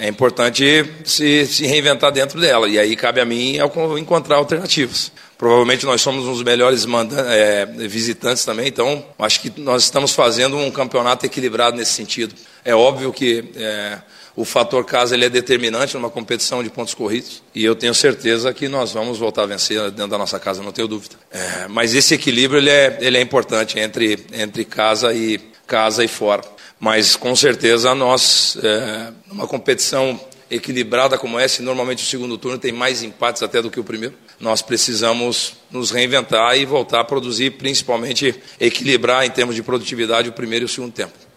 é importante se reinventar dentro dela. E aí cabe a mim encontrar alternativas. Provavelmente nós somos um dos melhores visitantes também, então acho que nós estamos fazendo um campeonato equilibrado nesse sentido. É óbvio que o fator casa ele é determinante numa competição de pontos corridos, e eu tenho certeza que nós vamos voltar a vencer dentro da nossa casa, não tenho dúvida. Mas esse equilíbrio ele é importante entre casa e fora. Mas com certeza nós, numa competição equilibrada como essa, e normalmente o segundo turno tem mais empates até do que o primeiro, nós precisamos nos reinventar e voltar a produzir, principalmente equilibrar em termos de produtividade o primeiro e o segundo tempo.